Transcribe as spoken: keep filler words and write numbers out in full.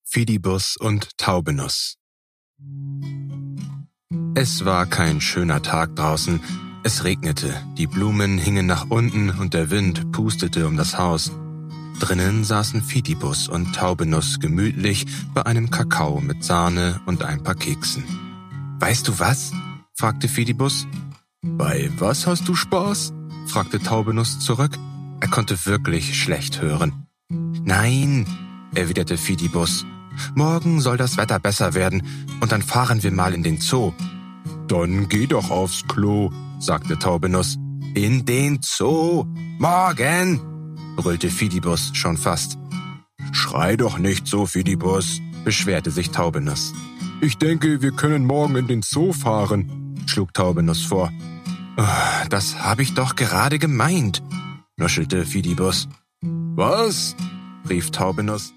Fidibus und Taubenuss. Es war kein schöner Tag draußen. Es regnete, die Blumen hingen nach unten und der Wind pustete um das Haus. Drinnen saßen Fidibus und Taubenuss gemütlich bei einem Kakao mit Sahne und ein paar Keksen. »Weißt du was?« fragte Fidibus. »Bei was hast du Spaß?« fragte Taubenuss zurück. Er konnte wirklich schlecht hören. »Nein«, erwiderte Fidibus. »Morgen soll das Wetter besser werden und dann fahren wir mal in den Zoo.« »Dann geh doch aufs Klo«, sagte Taubenuss. »In den Zoo! Morgen!« brüllte Fidibus schon fast. »Schrei doch nicht so, Fidibus«, beschwerte sich Taubenuss. »Ich denke, wir können morgen in den Zoo fahren«, schlug Taubenuss vor. Oh, »Das habe ich doch gerade gemeint«, nuschelte Fidibus. »Was?«, rief Taubenuss.